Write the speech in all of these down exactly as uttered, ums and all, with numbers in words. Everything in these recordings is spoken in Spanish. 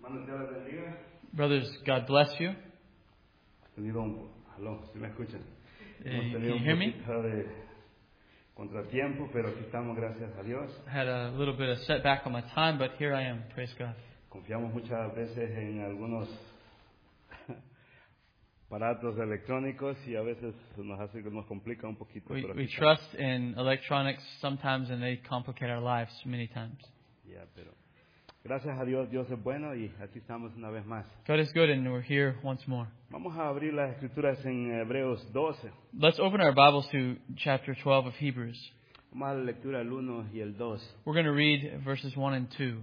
Hermanos, Dios les bendiga. Brothers, God bless you. Tenido un, aló, ¿sí me escuchan? Uh, Hemos can tenido you un hear me? poquito de contratiempo, pero aquí estamos, gracias a Dios. I had a little bit of setback on my time, but here I am. Praise God. Confiamos muchas veces en algunos aparatos electrónicos y a veces nos hace que nos complica un poquito. We, pero aquí we estamos. trust in electronics sometimes, and they complicate our lives many times. Ya, pero gracias a Dios, Dios es bueno y aquí estamos una vez más. God is good, and we're here once more. Vamos a abrir las escrituras en Hebreos doce. Let's open our Bibles to chapter twelve of Hebrews. Vamos a la lectura el uno y el dos. We're going to read verses one and two.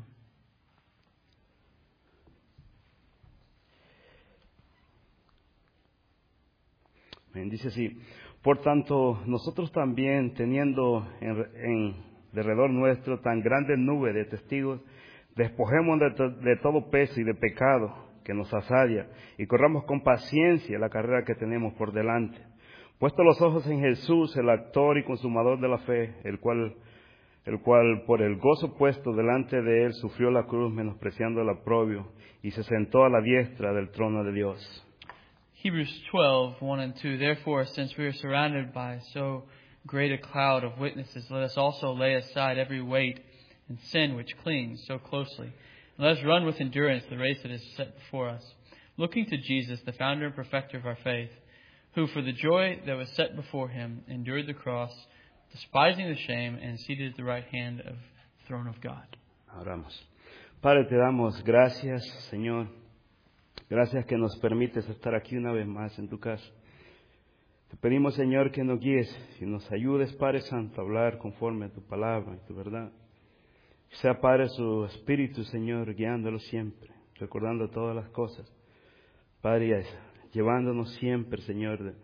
Dice así: por tanto, nosotros también, teniendo en, en derredor nuestro tan grande nube de testigos, despojemos de, to, de todo peso y de pecado que nos asadia, y corramos con paciencia la carrera que tenemos por delante. Puesto los ojos en Jesús, el actor y consumador de la fe, el cual, el cual por el gozo puesto delante de él sufrió la cruz, menospreciando el oprobio, y se sentó a la diestra del trono de Dios. Hebrews twelve, one and two. Therefore, since we are surrounded by so great a cloud of witnesses, let us also lay aside every weight and sin which clings so closely. And let us run with endurance the race that is set before us, looking to Jesus, the founder and perfecter of our faith, who for the joy that was set before him endured the cross, despising the shame, and seated at the right hand of the throne of God. Oramos. Padre, te damos gracias, Señor. Gracias que nos permites estar aquí una vez más en tu casa. Te pedimos, Señor, que nos guíes y nos ayudes, Padre Santo, a hablar conforme a tu palabra y tu verdad. Sea, Padre, su Espíritu, Señor, guiándolo siempre, recordando todas las cosas. Padre, llevándonos siempre, Señor,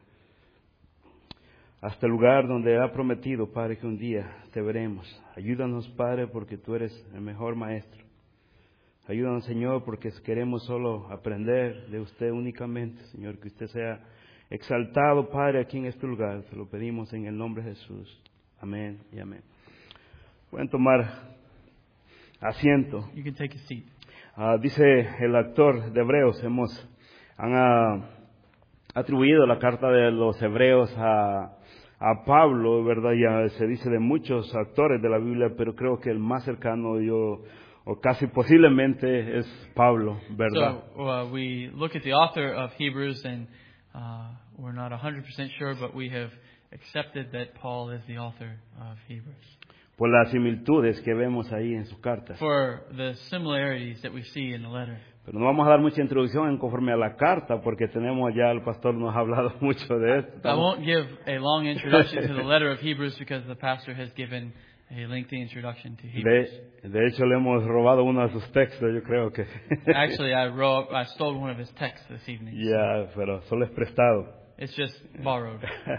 hasta el lugar donde ha prometido, Padre, que un día te veremos. Ayúdanos, Padre, porque tú eres el mejor maestro. Ayúdanos, Señor, porque queremos solo aprender de usted únicamente, Señor, que usted sea exaltado, Padre, aquí en este lugar. Te lo pedimos en el nombre de Jesús. Amén y amén. Pueden tomar asiento. You can take a seat. Uh, dice el actor de Hebreos, hemos han uh, atribuido la carta de los Hebreos a, a Pablo, ¿verdad? Ya se dice de muchos actores de la Biblia, pero creo que el más cercano yo o casi posiblemente es Pablo, ¿verdad? So uh, we look at the author of Hebrews, and uh, we're not one hundred percent sure, but we have accepted that Paul is the author of Hebrews. Por las similitudes que vemos ahí en sus cartas. For the similarities that we see in the letter. Pero no vamos a dar mucha introducción en conforme a la carta, porque tenemos ya, el pastor nos ha hablado mucho de esto. I won't give a long introduction to the letter of Hebrews because the pastor has given a lengthy introduction to Hebrews. De, de hecho, le hemos robado uno de sus textos, yo creo que. Actually, I wrote, I stole one of his texts this evening. Ya, yeah, pero solo es prestado. It's just borrowed.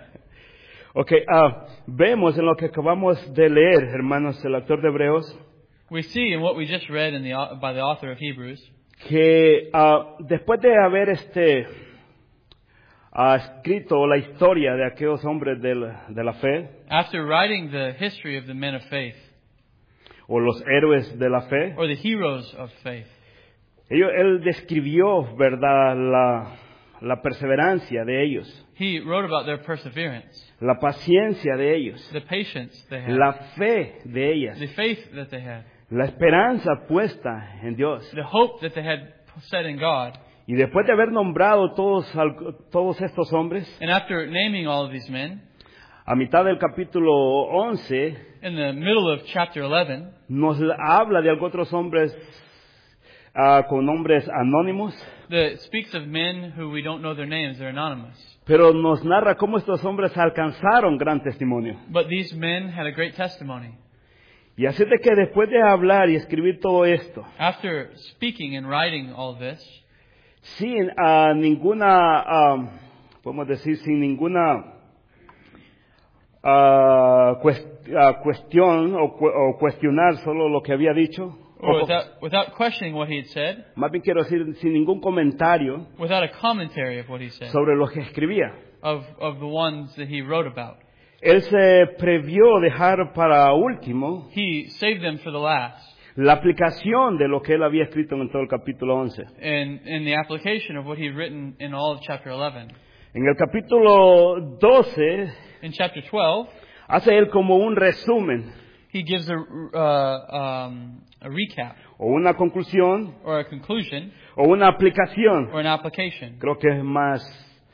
Ok, uh, vemos en lo que acabamos de leer, hermanos, el autor de Hebreos, We see in what we just read in the, by the author of Hebrews, que uh, después de haber este uh, escrito la historia de aquellos hombres de la, de la fe, after writing the history of the men of faith, o los héroes de la fe, or the heroes of faith, ellos, él describió, verdad, la, la perseverancia de ellos, he wrote about their perseverance, la paciencia de ellos, the patience they had, la fe de ellas, the faith that they had, la esperanza puesta en Dios. the hope that they had set in God. Y después de haber nombrado todos, todos estos hombres, And after naming all of these men, a mitad del capítulo once, in the middle of chapter eleven, nos habla de algunos otros hombres uh, con nombres anónimos, that speaks of men who we don't know their names, they're anonymous. pero nos narra cómo estos hombres alcanzaron gran testimonio. But these men had a great testimony. Y así de que después de hablar y escribir todo esto, After speaking and writing all this, sin uh, ninguna, um, podemos decir, sin ninguna uh, cuest, uh, cuestión o, cu o cuestionar solo lo que había dicho, or without, without questioning what he had said, más bien quiero decir, sin ningún comentario without a commentary of what he said, sobre lo que escribía. of, of the ones that he wrote about. Él se previó dejar para último He saved them for the last la aplicación de lo que él había escrito en todo el capítulo once. and in the application of what he had written in all of chapter eleven. En el capítulo doce In chapter twelve, hace él como un resumen he gives a, uh, um, a recap o una conclusión or a conclusion o una aplicación. or an application. Creo que es más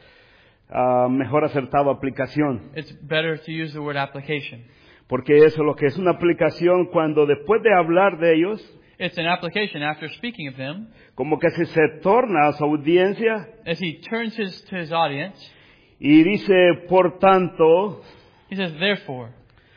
ah, mejor acertado aplicación, It's better to use the word application. porque eso es lo que es una aplicación cuando después de hablar de ellos, It's an application after speaking of them, como que se, se torna a su audiencia as he turns his, to his audience. y dice, por tanto, He says, therefore,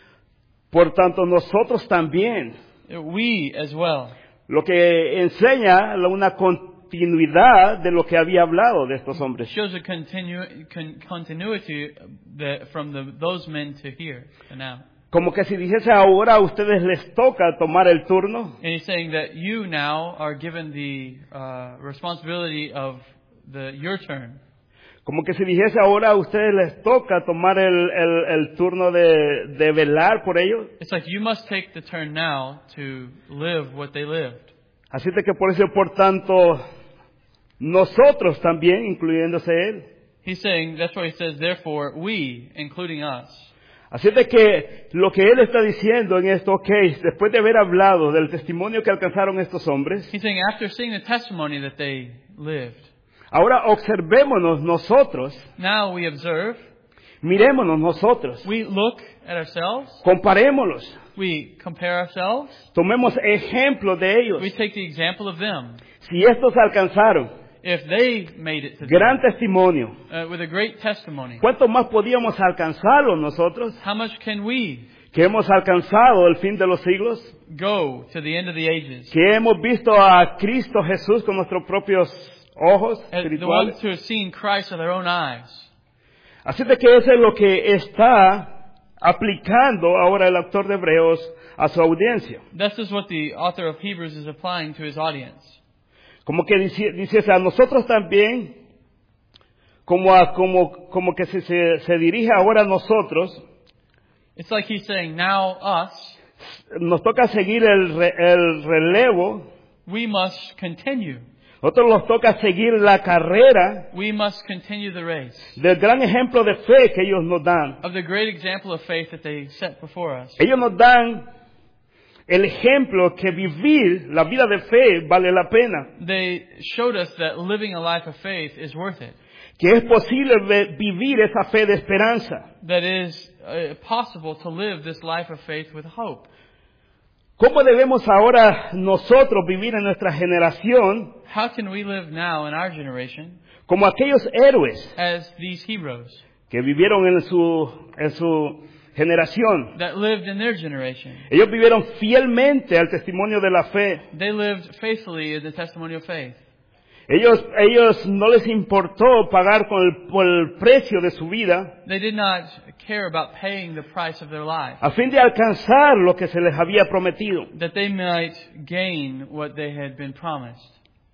por tanto nosotros también, we as well. lo que enseña la- una continuidad de lo que había hablado de estos hombres. Shows a continu- con- continuity the, from the, those men to here, to now. Como que si dijese ahora a ustedes les toca tomar el turno, And he's saying that you now are given the uh, responsibility of the your turn. como que si dijese ahora a ustedes les toca tomar el, el, el turno de, de velar por ellos. It's like you must take the turn now to live what they lived. Así de que por eso, por tanto, nosotros también, incluyéndose él. He's saying, that's why he says, therefore, we, including us. Así de que lo que él está diciendo en esto, ok, después de haber hablado del testimonio que alcanzaron estos hombres, He's saying, after seeing the testimony that they lived, ahora observémonos nosotros, now we observe, mirémonos nosotros, we look at ourselves, comparémoslos, we compare ourselves, tomemos ejemplo de ellos. we take the example of them. Si estos alcanzaron If they made it to gran them, testimonio, uh, with a great testimony, ¿cuánto más podíamos alcanzarlo nosotros, how much can we que hemos alcanzado el fin de los siglos, go to the end of the ages? que hemos visto a Cristo Jesús con nuestros propios ojos As the ones espirituales? who have seen Christ with their own eyes. Así de que eso es lo que está aplicando ahora el autor de Hebreos a su audiencia. This is what the author of Hebrews is applying to his audience. Como que dice, dice a nosotros también, como, a, como, como que se, se, se dirige ahora a nosotros, It's like he's saying, now us, nos toca seguir el, re- el relevo, we must continue. nosotros nos toca seguir la carrera We must continue the race del gran ejemplo de fe que ellos nos dan. of the great example of faith that they set before us. Ellos nos dan el ejemplo que vivir la vida de fe vale la pena, They showed us that living a life of faith is worth it. que es posible ve- vivir esa fe de esperanza. That it is uh, possible to live this life of faith with hope. ¿Cómo debemos ahora nosotros vivir en nuestra generación How can we live now in our generation como aquellos héroes as these heroes que vivieron en su, en su generación? that lived in their generation? Ellos vivieron fielmente al testimonio de la fe. They lived faithfully in the testimony of faith. Ellos, ellos no les importó pagar con el, por el precio de su vida They did not care about paying the price of their life, a fin de alcanzar lo que se les había prometido. that they might gain what they had been promised.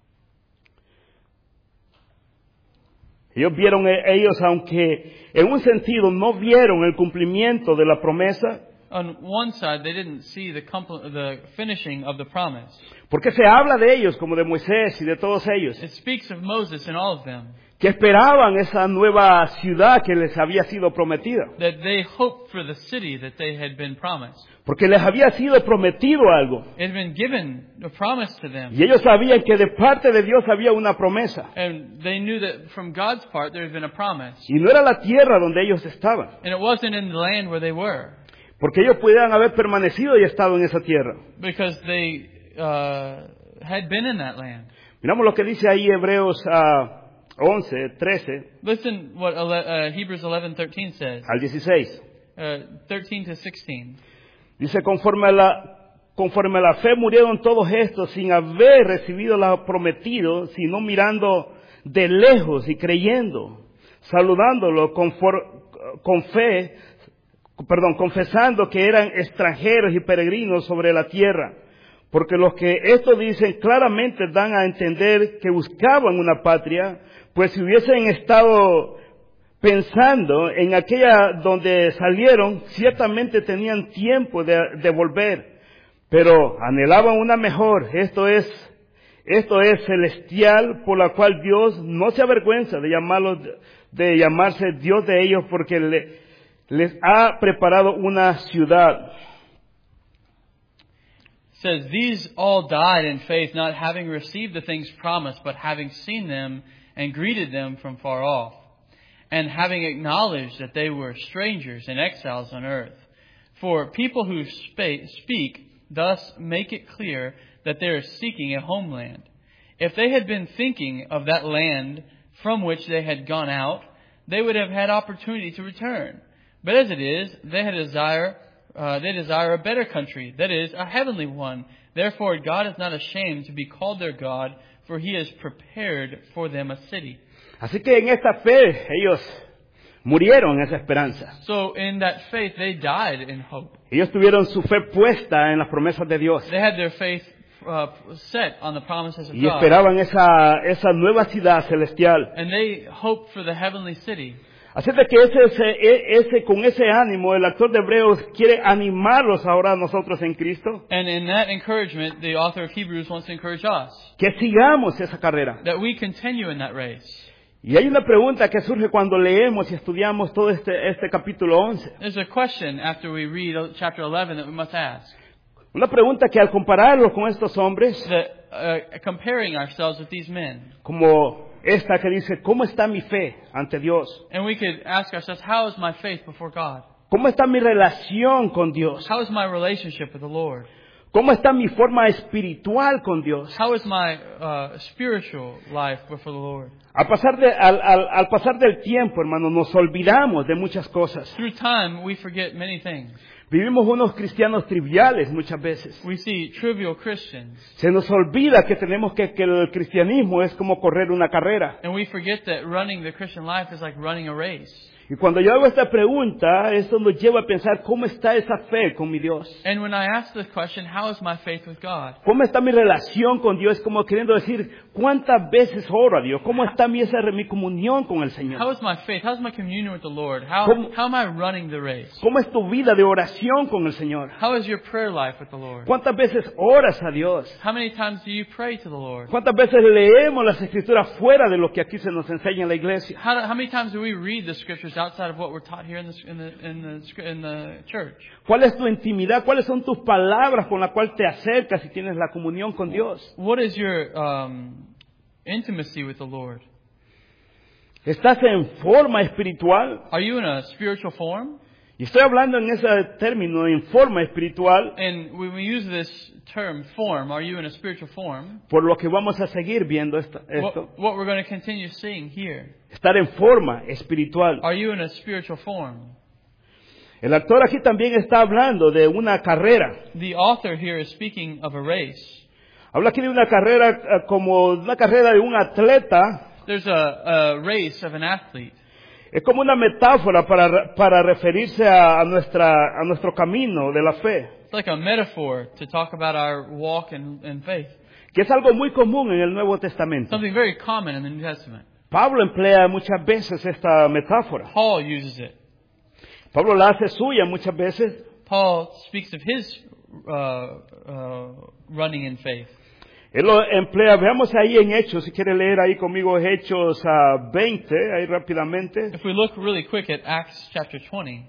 Ellos vieron, ellos aunque en un sentido no vieron el cumplimiento de la promesa, On one side, they didn't see the, compl- the finishing of the promise. porque se habla de ellos como de Moisés y de todos ellos, It speaks of Moses and all of them, que esperaban esa nueva ciudad que les había sido prometida, that they hoped for the city that they had been promised. porque les había sido prometido algo. It had been given a promise to them. Y ellos sabían que de parte de Dios había una promesa. And they knew that from God's part there had been a promise. Y no era la tierra donde ellos estaban, And it wasn't in the land where they were, porque ellos pudieran haber permanecido y estado en esa tierra. because they uh, had been in that land. Miramos lo que dice ahí Hebreos ah, once, trece Listen what ele- uh, Hebrews eleven thirteen says, al dieciséis. uh, thirteen to sixteen. Dice, conforme a la, conforme a la fe murieron todos estos sin haber recibido lo prometido, sino mirando de lejos y creyendo, saludándolo con, for- con fe, perdón, confesando que eran extranjeros y peregrinos sobre la tierra. Porque los que esto dicen claramente dan a entender que buscaban una patria, pues si hubiesen estado pensando en aquella donde salieron, ciertamente tenían tiempo de, de volver. pero anhelaban una mejor, esto es, esto es celestial, por la cual Dios no se avergüenza de llamarlos, de llamarse Dios de ellos, porque le, les ha preparado una ciudad. It says, these all died in faith, not having received the things promised, but having seen them and greeted them from far off, and having acknowledged that they were strangers and exiles on earth. For people who spa- speak thus make it clear that they are seeking a homeland. If they had been thinking of that land from which they had gone out, they would have had opportunity to return. But as it is, they had desire, uh, they desire a better country, that is, a heavenly one. Therefore, God is not ashamed to be called their God, for He has prepared for them a city. Así que en esta fe ellos murieron en esa esperanza. So in that faith, they died in hope. Ellos tuvieron su fe puesta en las promesas de Dios. They had their faith uh, set on the promises of Y God. esperaban esa, esa nueva ciudad celestial. And they hoped for the heavenly city. Así de que ese, ese, ese, con ese ánimo, el autor de Hebreos quiere animarlos ahora a nosotros en Cristo. And in that encouragement, the author of Hebrews wants to encourage us. Que sigamos esa carrera. That we continue in that race. Y hay una pregunta que surge cuando leemos y estudiamos todo este, este capítulo once. There's a question after we read chapter eleven that we must ask. Una pregunta que al compararlo con estos hombres, That, uh, comparing ourselves with these men. como esta que dice, ¿cómo está mi fe ante Dios? And we could ask ourselves, how is my faith before God? ¿Cómo está mi relación con Dios? How is my relationship with the Lord? ¿Cómo está mi forma espiritual con Dios? How is my uh, spiritual life before the Lord? Al pasar, de, al, al, al pasar del tiempo, hermano, nos olvidamos de muchas cosas. Through time, we forget many things. Vivimos unos cristianos triviales muchas veces. We see trivial Christians. Se nos olvida que tenemos que, que el cristianismo es como correr una carrera. And we forget that running the Christian life is like running a race. Y cuando yo hago esta pregunta, esto nos lleva a pensar cómo está esa fe con mi Dios. And when I ask this question, how is my faith with God? ¿Cómo está mi relación con Dios? Como queriendo decir, ¿cuántas veces oro a Dios? ¿Cómo está mi, esa, mi comunión con el How Señor? is my faith? How is my communion with the Lord? How, ¿Cómo- how am I running the race? ¿Cómo es tu vida de oración con el Señor? How is your prayer life with the Lord? ¿Cuántas veces oras a Dios? How many times do you pray to the Lord? ¿Cuántas veces leemos las escrituras fuera de lo que aquí se nos enseña en la iglesia? How, do, how many times do we read the scriptures outside of what we're taught here in the, in the, in the, scr- in the church? ¿Cuál es tu intimidad? ¿Cuáles son tus palabras con las cuales te acercas y tienes la comunión con Dios? What is your um, intimacy with the Lord? ¿Estás en forma espiritual? Are you in a spiritual form? Y estoy hablando en ese término, en forma espiritual, And when we use this term, form, are you in a spiritual form? por lo que vamos a seguir viendo esto. esto. What, what we're going to continue seeing here. Estar en forma espiritual. Are you in a spiritual form? El actor aquí también está hablando de una carrera. The author here is speaking of a race. Habla aquí de una carrera eh, como una carrera de un atleta. There's a, a race of an athlete. Es como una metáfora para, para referirse a, a, nuestra, a nuestro camino de la fe. It's like a metaphor to talk about our walk in, in faith. Que es algo muy común en el Nuevo Testamento. Something very common in the New Testament. Pablo emplea muchas veces esta metáfora. Paul uses it. Pablo la hace suya muchas veces. Paul speaks of his uh, uh, running in faith. Él lo emplea, veamos ahí en Hechos, si quiere leer ahí conmigo Hechos uh, veinte, ahí rápidamente. If we look really quick at Acts chapter twenty,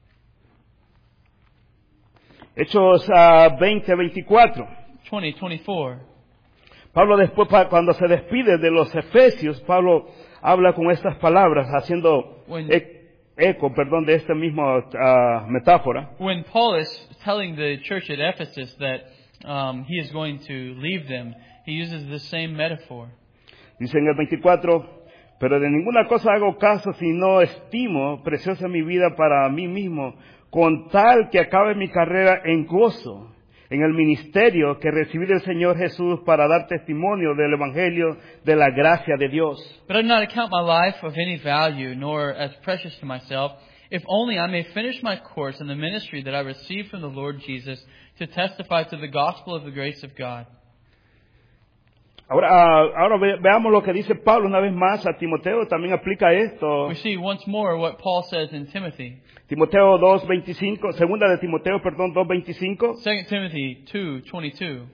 Hechos uh, veinte, veinticuatro. twenty, twenty-four. Pablo después, pa- cuando se despide de los Efesios, Pablo habla con estas palabras, haciendo When- e- eco, perdón, de esta misma uh, metáfora. When Paul is telling the church at Ephesus that um, he is going to leave them, he uses the same metaphor. Dice en el veinticuatro, pero de ninguna cosa hago caso si no estimo preciosa mi vida para mí mismo, con tal que acabe mi carrera en gozo, en el ministerio que recibí del Señor Jesús para dar testimonio del Evangelio de la gracia de Dios. But I do not account my life of any value, nor as precious to myself, if only I may finish my course in the ministry that I received from the Lord Jesus to testify to the gospel of the grace of God. Ahora, ah, ahora ve- veamos lo que dice Pablo una vez más a Timoteo, también aplica esto. We see once more what Paul says in Timothy. Timoteo dos veinticinco, segunda de Timoteo, perdón, dos veinticinco. Second Timothy two twenty-two.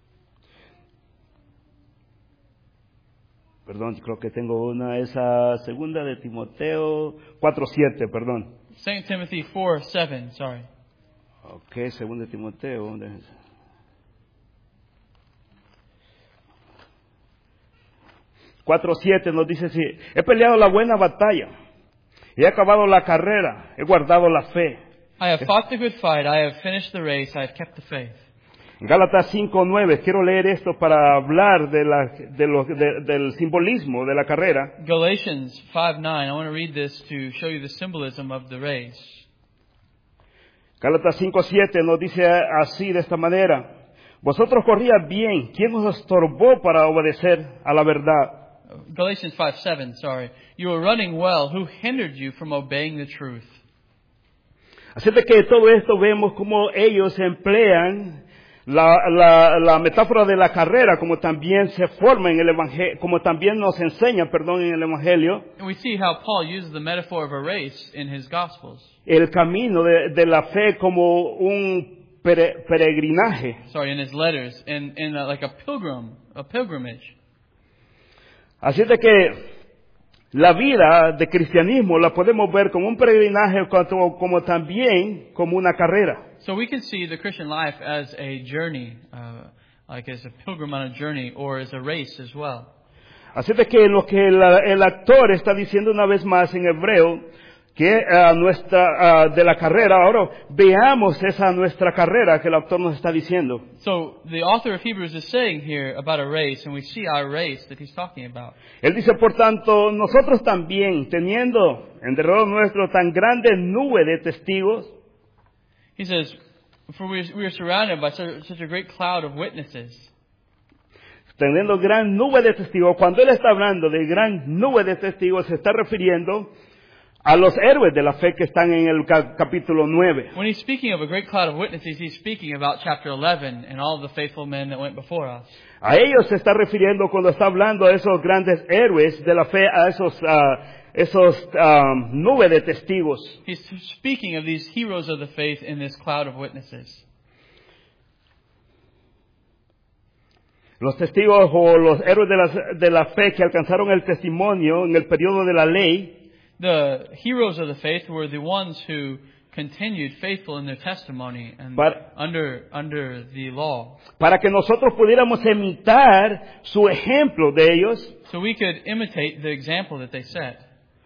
Perdón, creo que tengo una, esa segunda de Timoteo cuatro siete, perdón. Second Timothy four seven, sorry. Ok, segunda de Timoteo. cuatro siete nos dice así: he peleado la buena batalla, he acabado la carrera, he guardado la fe. I have fought the good fight, I have finished the race, I have kept the faith. Gálatas cinco nueve, quiero leer esto para hablar de la, de lo, de, del simbolismo de la carrera. Galatians five nine, I want to read this to show you the symbolism of the race. Gálatas cinco siete nos dice así, de esta manera: vosotros corríais bien, ¿quién os estorbó para obedecer a la verdad? Galatians five seven, sorry. You were running well, who hindered you from obeying the truth? Así de que todo esto vemos como ellos emplean la, la, la metáfora de la carrera, como también se forma en el evangelio, como también nos enseña, perdón, en el evangelio, And we see how Paul uses the metaphor of a race in his Gospels. el camino de, de la fe como un pere- peregrinaje. Sorry, in his letters, in, in a, like a pilgrim, a pilgrimage. Así de que la vida de cristianismo la podemos ver como un peregrinaje, como, como también como una carrera. So we can see the Christian life as a journey, uh, like as a pilgrim on a journey, or as a race as well. Así de que lo que la- el actor está diciendo una vez más en hebreo, que uh, nuestra, uh, de la carrera, ahora veamos esa nuestra carrera que el autor nos está diciendo. So the author of Hebrews is saying here about a race, and we see our race that he's talking about. Él dice, por tanto, nosotros también, teniendo en derredor nuestro tan grande nube de testigos, He says, for we we are surrounded by such, such a great cloud of witnesses. teniendo gran nube de testigos, cuando él está hablando de gran nube de testigos, se está refiriendo a los héroes de la fe que están en el ca- capítulo nueve. When he's speaking of a great cloud of witnesses, he's speaking about chapter eleven and all of the faithful men that went before us. A ellos se está refiriendo cuando está hablando a esos grandes héroes de la fe, a esos, ah, esos ah, nube de testigos. He's speaking of these heroes of the faith in this cloud of witnesses. Los testigos o los héroes de la, de la fe que alcanzaron el testimonio en el periodo de la ley, The heroes of the faith were the ones who continued faithful in their testimony and But- under under the law. para que nosotros pudiéramos imitar su ejemplo de ellos. So we could imitate the example that they set.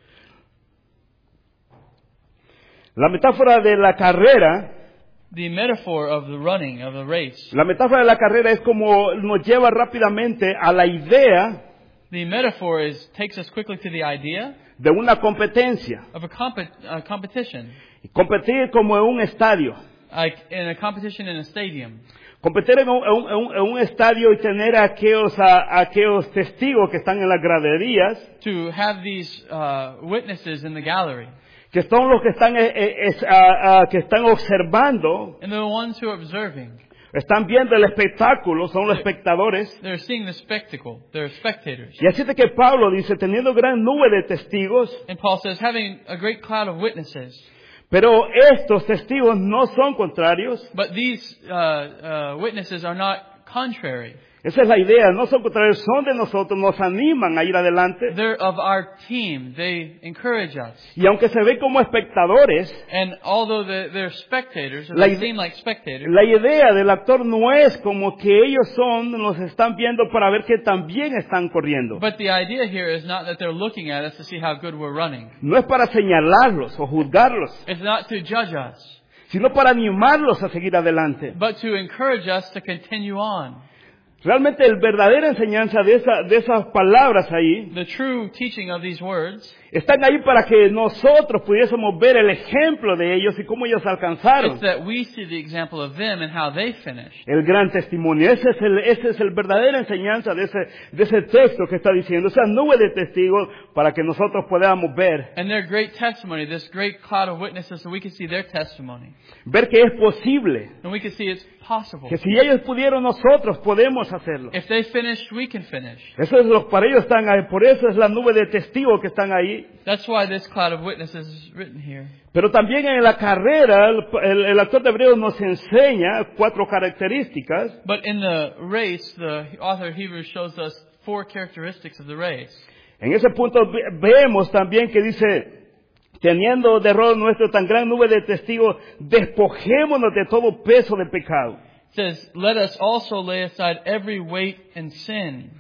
La metáfora de la carrera, The metaphor of the running, of the race. la metáfora de la carrera es como nos lleva rápidamente a la idea The metaphor is takes us quickly to the idea de una competencia. of a, comp- a competition, Competir como en un estadio. like in a competition in a stadium. Competir en un, en un- en un estadio y tener a aquellos, a, aquellos testigos que están en las graderías, To have these uh, witnesses in the gallery, que son los que están, eh, eh, es- ah, ah, que están observando, and they're the ones who are observing. están viendo el espectáculo, son los espectadores. They're seeing the spectacle. They're spectators. Y así de que Pablo dice, teniendo gran nube de testigos, And Paul says, having a great cloud of witnesses. pero estos testigos no son contrarios. But these uh, uh, witnesses are not contrary. Esa es la idea, no son contrarios, son de nosotros, nos animan a ir adelante. They're of our team. They encourage us. Y aunque se ven como espectadores, And although they're, they're spectators, or La they ide- seem like spectators, la idea del actor no es como que ellos son, nos están viendo para ver que también están corriendo. but the idea here is not that they're looking at us to see how good we're running. No es para señalarlos o juzgarlos, It's not to judge us, sino para animarlos a seguir adelante. but to encourage us to continue on. Realmente la verdadera enseñanza de, esa, de esas palabras ahí, The true teaching of these words, están ahí para que nosotros pudiésemos ver el ejemplo de ellos y cómo ellos alcanzaron it's that we see the example of them and how they finished. el gran testimonio. Ese es el, ese es el verdadera enseñanza de ese, de ese texto que está diciendo, esa nube de testigos para que nosotros podamos ver, And their great testimony, this great cloud of witnesses, so we can see their testimony. ver que es posible, And we can see it's possible. que si ellos pudieron, nosotros podemos podemos hacerlo. If they finished, we can finish. Eso es lo para ellos están ahí, por eso es la nube de testigos que están ahí. That's why this cloud of witnesses is written here. Pero también en la carrera, el, el, el autor de Hebreos nos enseña cuatro características. But in the race, the author of Hebrews shows us four characteristics of the race. En ese punto ve- vemos también que dice, teniendo de rol nuestro tan gran nube de testigos, despojémonos de todo peso de pecado. It says, let us also lay aside every weight and sin.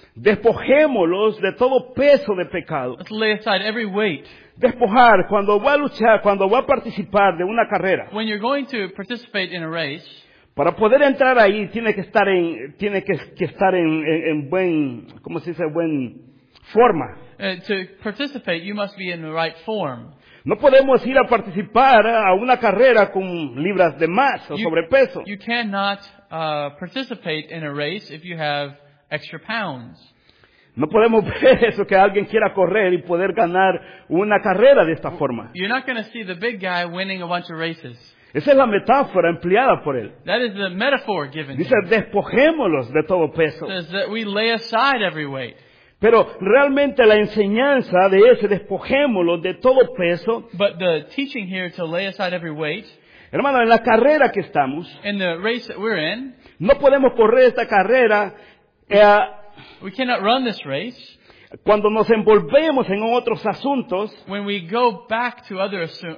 Despojémonos de todo peso de pecado. Let's lay aside every weight. Despojar, cuando va a luchar, cuando va a participar de una carrera, When you're going to participate in a race, para poder entrar ahí tiene que estar en, tiene que, que estar en, en, en buen, ¿cómo se dice? Buen forma. uh, to participate, you must be in the right form. No podemos ir a participar a una carrera con libras de más o You- sobrepeso. You cannot uh, participate in a race if you have extra pounds. No podemos ver eso, que alguien quiera correr y poder ganar una carrera de esta forma. You're not going to see the big guy winning a bunch of races. Esa es la metáfora empleada por él. That is the metaphor given Dice, here. despojémoslos de todo peso. It says that we lay aside every weight. Pero realmente la enseñanza de ese despojémoslos de todo peso, But the teaching here to lay aside every weight, hermano, en la carrera que estamos, in the race that we're in, no podemos correr esta carrera eh, we cannot run this race cuando nos envolvemos en otros asuntos. when we go back to other assu- uh,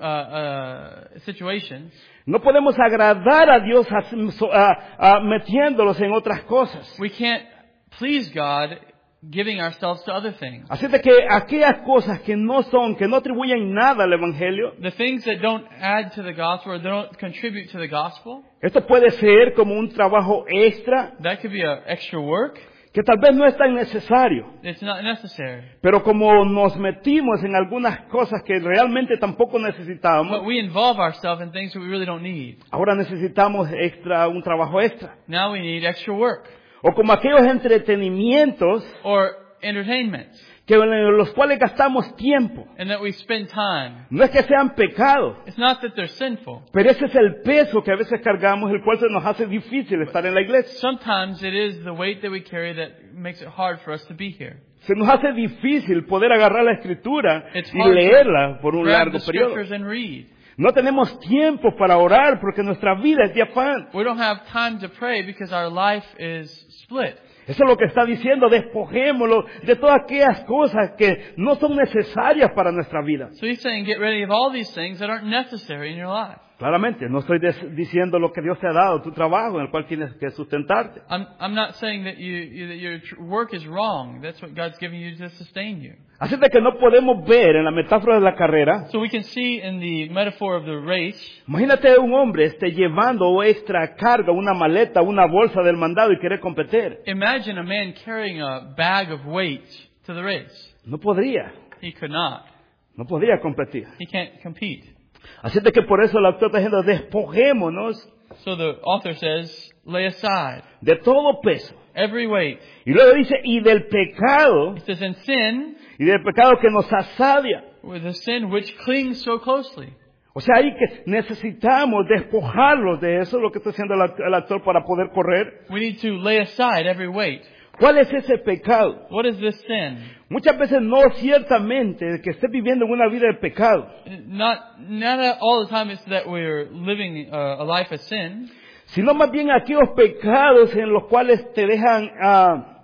uh, situations. No podemos agradar a Dios a- a- a- metiéndolos en otras cosas. We can't please God giving ourselves to other things. Así de que aquellas cosas que no son, que no atribuyen nada al Evangelio, The things that don't add to the gospel or don't contribute to the gospel, esto puede ser como un trabajo extra, that could be a extra work. que tal vez no es tan necesario. It's not necessary. Pero como nos metimos en algunas cosas que realmente tampoco necesitábamos, But we involve ourselves in things that we really don't need. ahora necesitamos extra, un trabajo extra. Now we need extra work O como aquellos entretenimientos or entertainment, que en los cuales gastamos tiempo. and that we spend time. No es que sean pecados, It's not that they're sinful. pero ese es el peso que a veces cargamos, el cual se nos hace difícil estar en la iglesia. Sometimes it is the weight that we carry that makes it hard for us to be here. Se nos hace difícil poder agarrar la escritura It's y hard to leerla por un Grab largo the periodo. scriptures and read. No tenemos tiempo para orar porque nuestra vida es de afán. We don't have time to pray because our life is split. Eso es lo que está diciendo, despojémoslo de todas aquellas cosas que no son necesarias para nuestra vida. So he's saying get rid of all these things that aren't necessary in your life. Claramente, no estoy des- diciendo lo que Dios te ha dado, tu trabajo en el cual tienes que sustentarte. I'm, I'm not saying that, you, you, that your tr- work is wrong. That's what God's giving you to sustain you. Así de que no podemos ver en la metáfora de la carrera. So we can see in the metaphor of the race, Imagínate un hombre esté llevando extra carga, una maleta, una bolsa del mandado y querer competir. imagine a man carrying a bag of weight to the race. No podría, He could not. no podría competir. He can't compete. Así de que por eso el autor está diciendo, despojémonos So the author says, lay aside de todo peso. every weight. Y luego dice, y del pecado, He says, and sin, y del pecado que nos asadia. with the sin which clings so closely. O sea, ahí que necesitamos despojarlos de eso, lo que está haciendo el act- el actor para poder correr. We need to lay aside every weight. ¿Cuál es ese pecado? What is this sin? Muchas veces no ciertamente que esté viviendo en una vida de pecado, Not, not all the time it's that we're living uh, a life of sin, sino más bien aquellos pecados en los cuales te dejan, ah,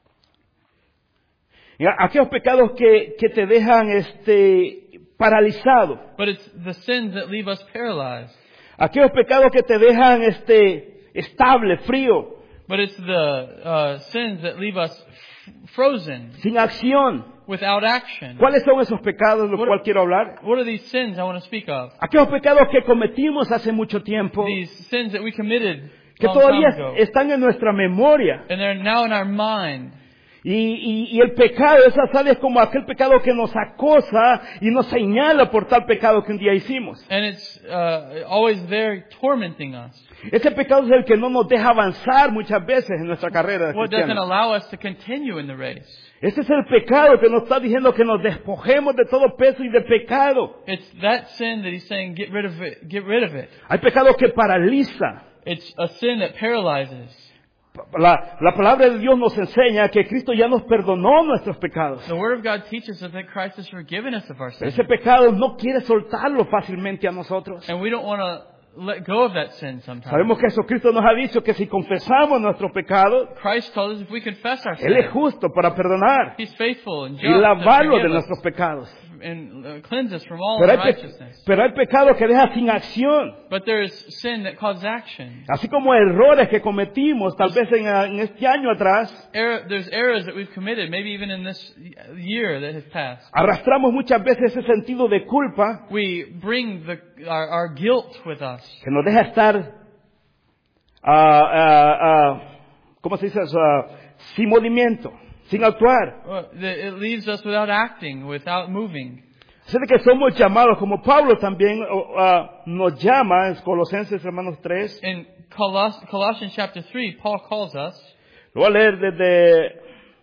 aquellos pecados que, que te dejan este, paralizado, but it's the sins that leave us paralyzed. aquellos pecados que te dejan este, estable, frío, But it's the uh, sins that leave us f- frozen, sin acción. without action. ¿Cuáles son esos pecados de los What- cuales quiero hablar? What are these sins I want to speak of? Aquellos pecados que cometimos hace mucho tiempo, These sins that we committed que a long time todavía ago. están en nuestra memoria. And they're now in our mind. Y, y, y el pecado, esa sabe, es como aquel pecado que nos acosa y nos señala por tal pecado que un día hicimos. And it's uh, always there tormenting us. Ese pecado es el que no nos deja avanzar muchas veces en nuestra carrera What doesn't cristiana. allow us to continue in the race. Ese es el pecado que nos está diciendo que nos despojemos de todo peso y de pecado. It's that sin that he's saying, get rid of it. Get rid of it. Hay pecado que paraliza. It's a sin that paralyzes. La, la palabra de Dios nos enseña que Cristo ya nos perdonó nuestros pecados. The Word of God teaches us that Christ has forgiven us of our Pero sins. ese pecado no quiere soltarlo fácilmente a nosotros. And we don't want to let go of that sin sometimes. Sabemos que Jesucristo nos ha dicho que si confesamos nuestros pecados, Christ told us if we confess our Él es sins, justo para perdonar He's faithful and y just to lavarlo de forgive us nuestros pecados. and uh, cleanse us from all Pero hay, pe- unrighteousness. pero hay pecado que deja sin acción. But there is sin that causes action. Así como errores que cometimos tal vez en, en este año atrás, Error, there's errors that we've committed, maybe even in this year that has passed. arrastramos muchas veces ese sentido de culpa We bring the, our, our guilt with us. que nos deja estar, ah, ah, ah, ¿cómo se dice eso? Ah, sin movimiento, sin actuar. Well, the- It leaves us without acting, without moving. Así de que somos llamados, como Pablo también oh, ah, nos llama en Colosenses hermanos tres. In Coloss- Colossians chapter three, Paul calls us, Lo voy a leer desde,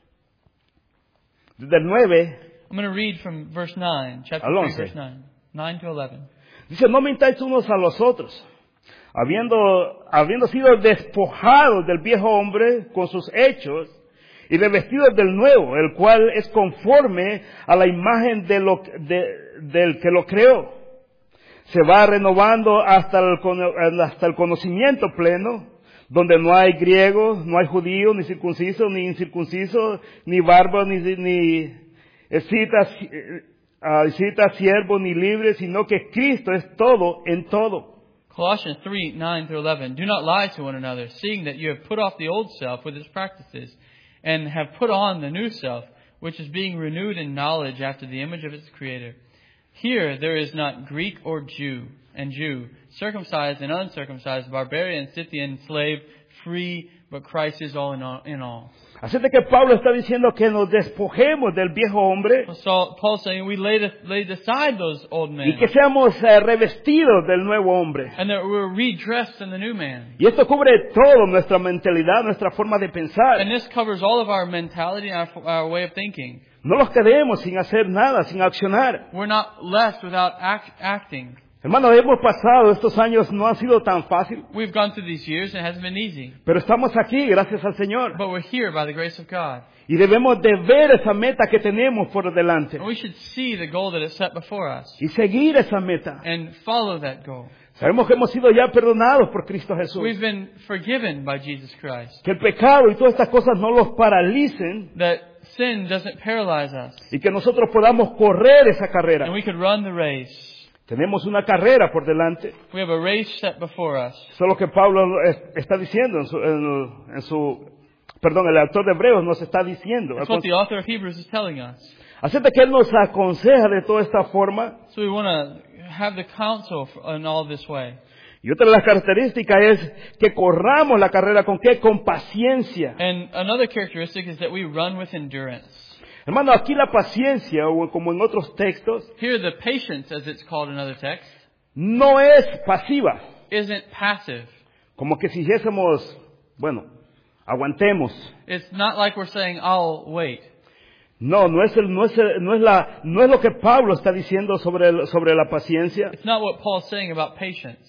desde el nueve. I'm going to read from verse nine, chapter Al three, once. verse nine, nine to eleven. Dice, no mintáis unos a los otros, habiendo, habiendo sido despojados del viejo hombre con sus hechos y revestidos del nuevo, el cual es conforme a la imagen de lo, de, del que lo creó. Se va renovando hasta el, cono- hasta el conocimiento pleno, donde no hay griego, no hay judío, ni circunciso, ni incircunciso, ni bárbaro, ni, ni escita, uh, escita, siervo, ni libre, sino que Cristo es todo en todo. Colossians three, nine through eleven. Do not lie to one another, seeing that you have put off the old self with its practices, and have put on the new self, which is being renewed in knowledge after the image of its creator. Here there is not Greek or Jew and Jew, circumcised and uncircumcised, barbarian, Scythian, slave, free, but Christ is all in all. In all. Así de que Pablo está diciendo que nos despojemos del viejo hombre So Paul's saying we laid, laid aside those old men, y que seamos eh, revestidos del nuevo hombre. and that we're redressed in the new man. Y esto cubre todo, nuestra mentalidad, nuestra forma de pensar. And this covers all of our mentality and our, our way of thinking. No los quedemos sin hacer nada, sin accionar. We're not left without act, acting. Hermanos, hemos pasado, estos años no han sido tan fácil, We've gone through these years and it hasn't been easy. pero estamos aquí gracias al Señor. But we're here by the grace of God. Y debemos de ver esa meta que tenemos por delante And we should see the goal that is set before us y seguir esa meta. and follow that goal. Sabemos que hemos sido ya perdonados por Cristo Jesús. We've been forgiven by Jesus Christ. Que el pecado y todas estas cosas no los paralicen That sin doesn't paralyze us. y que nosotros podamos correr esa carrera. And we could run the race. Tenemos una carrera por delante. We have a race set before us. Eso es lo que Pablo es- está diciendo en su, en, en su, perdón, el autor de Hebreos nos está diciendo. That's what the author of Hebrews is telling us. Así de que él nos aconseja de toda esta forma. So we want to have the counsel in all this way. Y otra de las características es que corramos la carrera con qué? Con paciencia. And another characteristic is that we run with endurance. Hermano, aquí la paciencia, o como en otros textos, Here the patience, as it's called in other texts, no es pasiva. isn't passive. Como que si dijésemos, bueno, aguantemos. It's not like we're saying, I'll wait. No, no es, el, no, es el- no, es la, no es lo que Pablo está diciendo sobre, el- sobre la paciencia. It's not what Paul's saying about patience.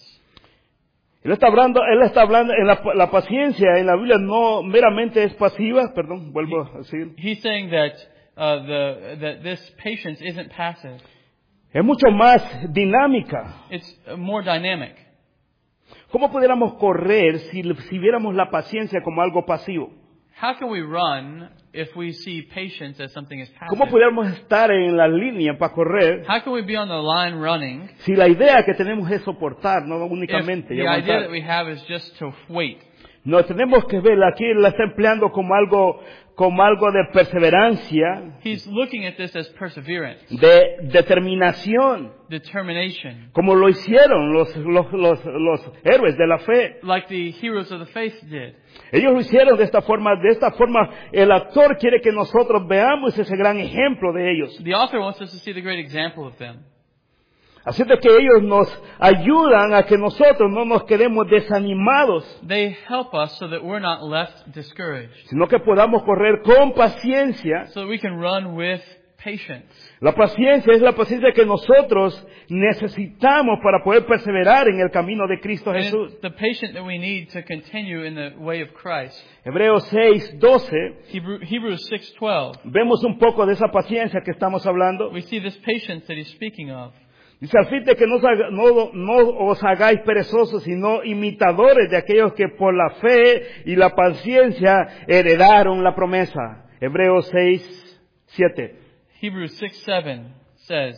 Él está hablando, él está hablando, en la, la paciencia en la Biblia no meramente es pasiva, perdón, vuelvo a decir. He's saying that uh, the that this patience isn't passive. Es mucho más dinámica. It's uh, more dynamic. ¿Cómo pudiéramos correr si, si viéramos la paciencia como algo pasivo? How can we run if we see patience as something as ¿Cómo passive? pudiéramos estar en la línea para correr How can we be on the line running si la idea que tenemos es soportar, no if únicamente, y the idea aguantar? that we have is just to wait? No, tenemos que ver, aquí la está empleando como algo, como algo de perseverancia, He's looking at this as perseverance, de determinación, determination, como lo hicieron los, los, los, los héroes de la fe. like the heroes of the faith did. Ellos lo hicieron de esta forma, de esta forma el autor quiere que nosotros veamos ese gran ejemplo de ellos. The author wants us to see the great example of them. Así de que ellos nos ayudan a que nosotros no nos quedemos desanimados, They help us so that we're not left discouraged, sino que podamos correr con paciencia so that we can run with patience. La paciencia es la paciencia que nosotros necesitamos para poder perseverar en el camino de Cristo And Jesús. it's the patience that we need to continue in the way of Christ. Hebreos seis doce, Hebrew, Hebrews six twelve. vemos un poco de esa paciencia que estamos hablando. We see this patience that he's speaking of. Dice, al fin de que no, os haga- no, no os hagáis perezosos, sino imitadores de aquellos que por la fe y la paciencia heredaron la promesa. Hebreos seis siete. Hebrews six seven says,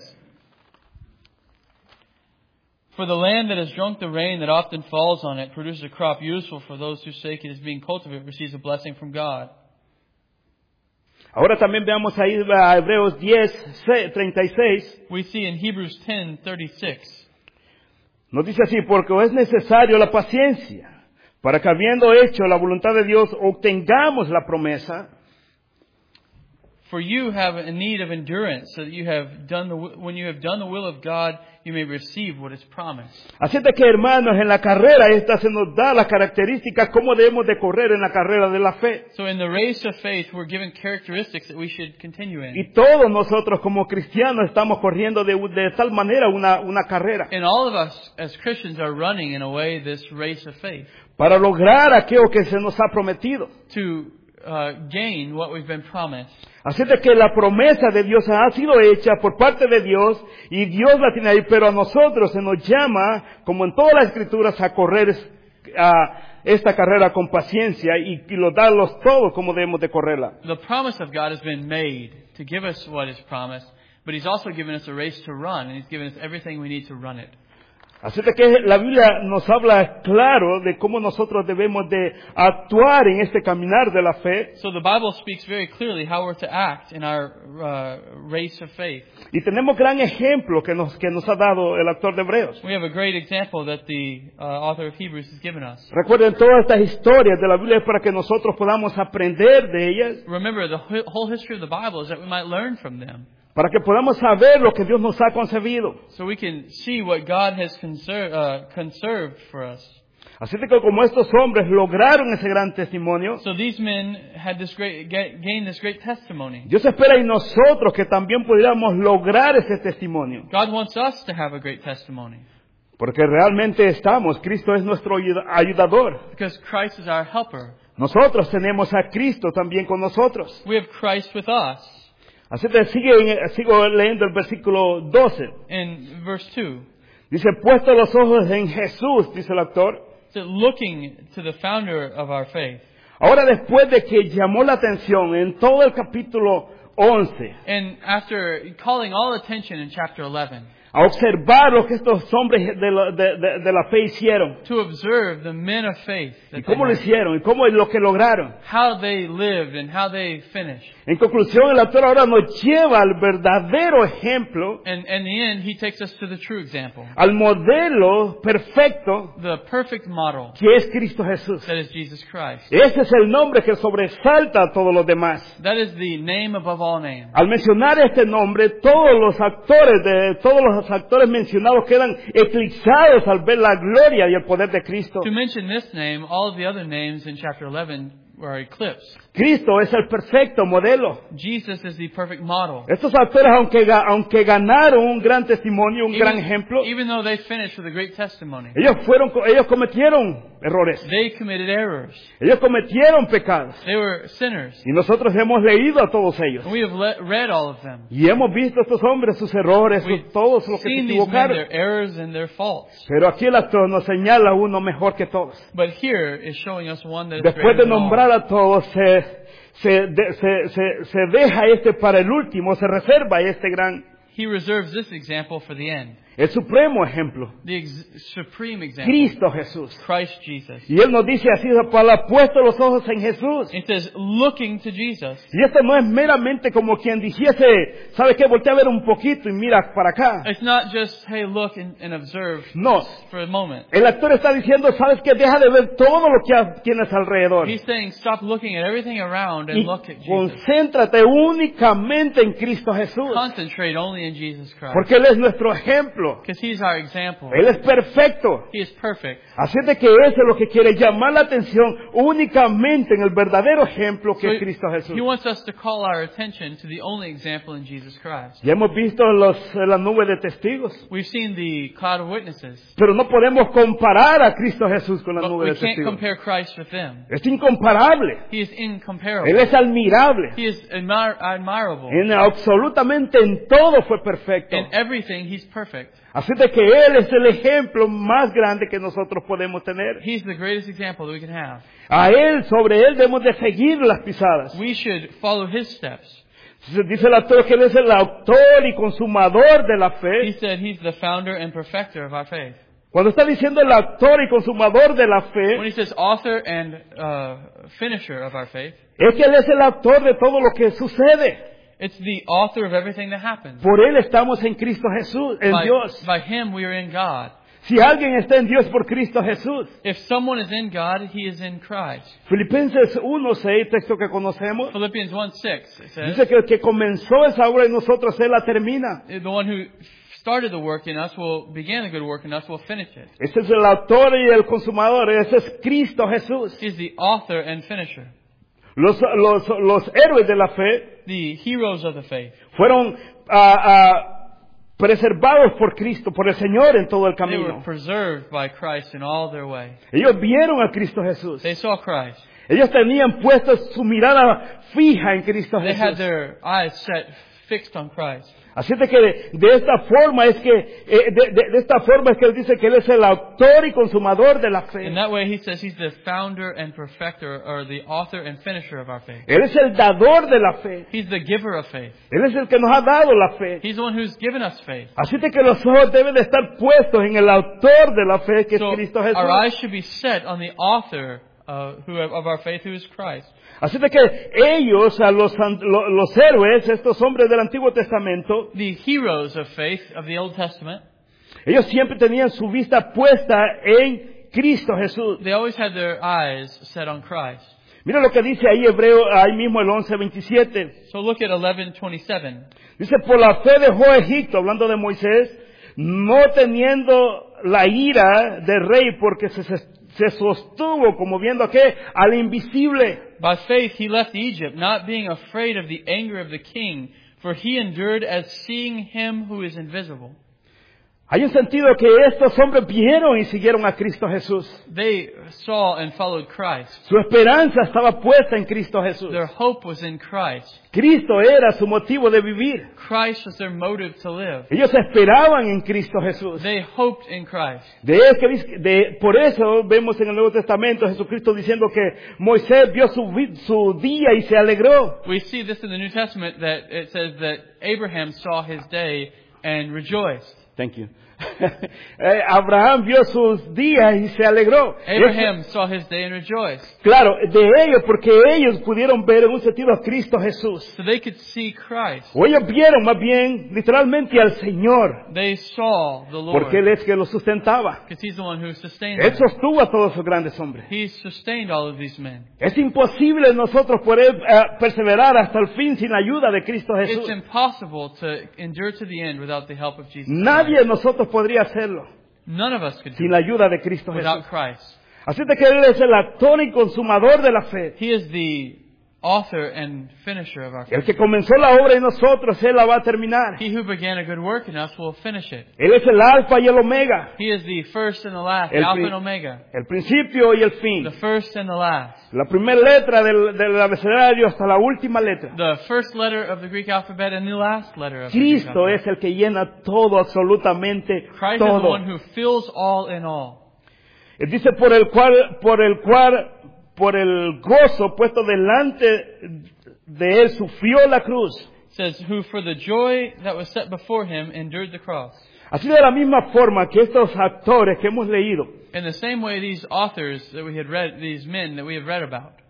"For the land that has drunk the rain that often falls on it produces a crop useful for those whose sake it is being cultivated, receives a blessing from God." Ahora también veamos ahí a Hebreos diez treinta y seis. We see in Hebrews ten thirty-six, Nos dice así, porque es necesario la paciencia, para que habiendo hecho la voluntad de Dios, obtengamos la promesa. "For you have a need of endurance, so that you have done the, when you have done the will of God, you may receive what is promised." Así de que, hermanos, en la carrera esta se nos da las características cómo debemos de correr en la carrera de la fe. So in the race of faith, we're given characteristics that we should continue in. Y todos nosotros como cristianos estamos corriendo de, de tal manera una, una carrera And all of us as Christians are running in a way this race of faith para lograr aquello que se nos ha prometido. to uh, gain what we've been promised. Así de que la promesa de Dios ha sido hecha por parte de Dios y Dios la tiene ahí, pero a nosotros se nos llama, como en todas las escrituras, a correr a esta carrera con paciencia y, y lo darlos todos como debemos de correrla. The promise of God has been made to give us what is promised, but He's also given us a race to run, and He's given us everything we need to run it. Así de que la Biblia nos habla claro de cómo nosotros debemos de actuar en este caminar de la fe. So the Bible speaks very clearly how we're to act in our uh, race of faith. Y tenemos gran ejemplo que nos, que nos ha dado el autor de Hebreos. We have a great example that the uh, author of Hebrews has given us. Recuerden, todas estas historias de la Biblia es para que nosotros podamos aprender de ellas, Remember, the wh- whole history of the Bible is that we might learn from them, para que podamos saber lo que Dios nos ha concebido. so we can see what God has conser- uh, conserved for us. Así de que como estos hombres lograron ese gran testimonio, So these men had this great, ga- gained this great testimony. Dios espera en nosotros que también pudiéramos lograr ese testimonio. God wants us to have a great testimony Porque realmente estamos, Cristo es nuestro ayuda- ayudador. because Christ is our helper. Nosotros tenemos a Cristo también con nosotros. We have Christ with us. Así que sigue, sigo leyendo el versículo doce. In verse two, Dice, puesto los ojos en Jesús, dice el autor. so looking to the founder of our faith. Ahora, después de que llamó la atención en todo el capítulo once, And after calling all attention in chapter eleven, a observar lo que estos hombres de la, de- de- de la fe hicieron, to observe the men of faith, that y they cómo lo had, hicieron, y cómo es lo que lograron. how they lived and how they finished. En conclusión, el autor ahora nos lleva al verdadero ejemplo, And in the end, he takes us to the true example, al modelo perfecto the perfect model, que es Cristo Jesús. that is Jesus Christ. Ese es el nombre que sobresalta a todos los demás. That is the name above all names. Al mencionar este nombre, todos los actores de todos los actores mencionados quedan eclipsados al ver la gloria y el poder de Cristo. To mention this name, all of the other names in chapter eleven were eclipsed. Cristo es el perfecto modelo. Jesus is the perfect model. Estos actores, aunque, ga- aunque ganaron un gran testimonio, un gran ejemplo, even though they finished with a great testimony, ellos fueron, ellos cometieron errores. they committed errors. Ellos cometieron pecados. They were sinners. Y nosotros hemos leído a todos ellos. And we have le- read all of them. Y hemos visto a estos hombres, sus errores, We've sus- todos los que se seen these men, equivocaron. their errors and their faults. Pero aquí el actor nos señala uno mejor que todos. But here is showing us one that is Después greater de than all. nombrar a todos, se, se, de- se, se, se deja este para el último, se reserva este gran, He reserves this example for the end. el supremo ejemplo, The ex- supreme example. Cristo Jesús. Christ Jesus. Y Él nos dice así, para puesto los ojos en Jesús. It says, looking to Jesus. Y esto no es meramente como quien dijese, ¿sabe qué? Voltea a ver un poquito y mira para acá. It's not just, hey, look and, and observe No. for a moment. El actor está diciendo, ¿sabes qué? Deja de ver todo lo que tienes alrededor. He's saying, stop looking at everything around and Y look at Jesus. concéntrate únicamente en Cristo Jesús. Concentrate only only in Jesus Christ. Porque Él es nuestro ejemplo. Because He's our example. Él es perfecto. He is perfect. Así de que eso es lo que quiere llamar la atención únicamente en el verdadero ejemplo que So es Cristo Jesús. He wants us to call our attention to the only example in Jesus Christ. Ya hemos visto los, la nube de testigos, We've seen the cloud of witnesses, pero no podemos comparar a Cristo Jesús con la but nube we de can't testigos. compare Christ with them. Es incomparable. He is Él incomparable. es admirable. He is admir- admirable. En absolutamente en todo fue perfecto. In everything, He's perfect. Así de que Él es el ejemplo más grande que nosotros podemos tener. He's the greatest example that we can have. A Él, sobre Él debemos de seguir las pisadas. We should follow His steps. Dice el autor que Él es el autor y consumador de la He fe. said He's the founder and perfecter of our faith. Cuando está diciendo el autor y consumador de la When fe, He says author and uh, finisher of our faith, es que Él es el autor de todo lo que sucede. it's the author of everything that happens. Por Él estamos en Cristo Jesús, en By, Dios. by Him we are in God. Si alguien está en Dios por Cristo Jesús. If someone is in God, he is in Christ. Filipenses uno seis, texto que conocemos, Philippians one six, it says, dice que el que comenzó esa obra en nosotros, Él la termina. the one who started the work in us will begin the good work in us will finish it. Ese es el autor y el consumador, ese es Cristo Jesús. He is the author and finisher. Los, los, los héroes de la fe The heroes of the faith. fueron ah, ah, preservados por Cristo, por el Señor en todo el They were camino. preserved by Christ in all their way. Ellos vieron a Cristo Jesús. They saw Christ. Ellos tenían puesta su mirada fija en Cristo They had Jesús. their eyes set fixed on Christ. Así de que de, de esta forma es que eh, de, de- de esta forma es que él dice que él es el autor y consumador de la fe. In that way, he says he's the founder and perfecter, or the author and finisher of our faith. Él es el dador de la fe. He's the giver of faith. Él es el que nos ha dado la fe. He's the one who's given us faith. Así de que los ojos deben de estar puestos en el autor de la fe que es So Cristo Jesús. our eyes should be set on the author uh, who of our faith, who is Christ. Así de que ellos, a los, an- lo- los héroes, estos hombres del Antiguo Testamento, The heroes of faith of the Old Testament, ellos siempre tenían su vista puesta en Cristo Jesús. they always had their eyes set on Christ. Mira lo que dice ahí Hebreo, ahí mismo el once veintisiete. So look at eleven twenty-seven. Dice, por la fe dejó Egipto, hablando de Moisés, no teniendo la ira del rey, porque se, se sostuvo, como viendo que al invisible. By faith he left Egypt, not being afraid of the anger of the king, for he endured as seeing him who is invisible. Hay un sentido que estos hombres vieron y siguieron a Cristo Jesús. They saw and followed Christ. Su esperanza estaba puesta en Cristo Jesús. Their hope was in Christ. Cristo era su motivo de vivir. Christ was their motive to live. Ellos esperaban en Cristo Jesús. They hoped in Christ. De, es que dice- de- por eso vemos en el Nuevo Testamento a Jesucristo diciendo que Moisés vio su, vi- su día y se alegró. We see this in the New Testament that it says that Abraham saw his day and rejoiced. Thank you. Eh, Abraham vio sus días y se alegró. Abraham saw his day and rejoiced. Claro, de ellos, porque ellos pudieron ver en un sentido a Cristo Jesús. So they could see Christ. O ellos vieron más bien literalmente al Señor, They saw the Lord. porque Él es que los sustentaba. Because he's the one who sustained Él them. sostuvo a todos esos grandes hombres. He sustained all of these men. Es imposible nosotros poder eh, perseverar hasta el fin sin la ayuda de Cristo Jesús. It's impossible to endure to the end without the help of Jesus Nadie Christ. de nosotros podría hacerlo None of us could do sin la ayuda de Cristo it Jesús. without Christ. Así de que Él es el actor y consumador de la fe. He is the author and finisher of our El faith. que comenzó la obra en nosotros, Él la va a terminar. He who began a good work in us will finish it. Él es el alfa y el omega, He is the first and the last, El Alpha pri- and Omega. el principio y el fin. The first and the last. La primera letra del, del abecedario hasta la última letra. The first letter of the Greek alphabet and the last letter of the Greek Cristo alphabet. es el que llena todo, absolutamente Christ is the todo. one who fills all in all. Él dice por el cual, por el cual, por el gozo puesto delante de él sufrió la cruz. It says, who for the joy that was set before him endured the cross. Así de la misma forma que estos actores que hemos leído, In the same way, these authors that we had read, these men that we have read about,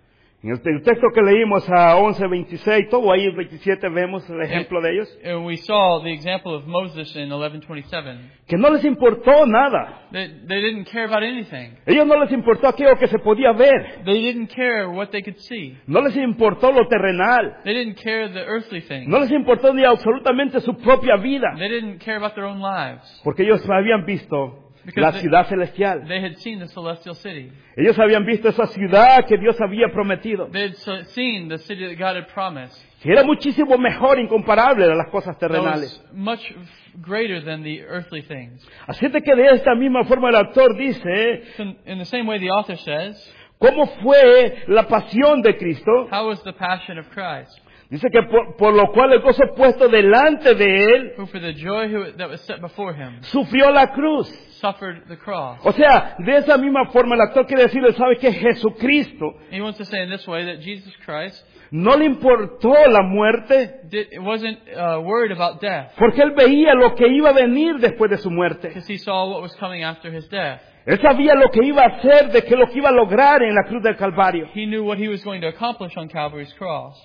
En el, el texto que leímos a once veintiséis, todo ahí el veintisiete vemos el ejemplo de ellos. And we saw the example of Moses in eleven twenty-seven. Que no les importó nada. They, they didn't care about anything. Ellos no les importó aquello que se podía ver. They didn't care what they could see. No les importó lo terrenal. They didn't care the earthly things. No les importó ni absolutamente su propia vida. They didn't care about their own lives. Porque ellos habían visto Because la they- ciudad celestial. They had seen the celestial city. Ellos habían visto esa ciudad que Dios había prometido. They had so- seen the city that God had promised. Que era muchísimo mejor, incomparable a las cosas That terrenales. was much f- greater than the earthly things. Así de que de esta misma forma el autor dice, So in the same way, the author says, ¿cómo fue la pasión de Cristo? how was the passion of Christ? Dice que por, por lo cual el gozo puesto delante de él, Who for the joy who, that was set before him sufrió la cruz. suffered the cross. O sea, de esa misma forma el autor quiere decirle, ¿sabe que Jesucristo He wants to say in this way that Jesus Christ no le importó la muerte? did, wasn't uh, worried about death Porque él veía lo que iba a venir después de su muerte. because he saw what was coming after his death. Él sabía lo que iba a hacer, de que lo que iba a lograr en la cruz del Calvario. He knew what he was going to accomplish on Calvary's cross.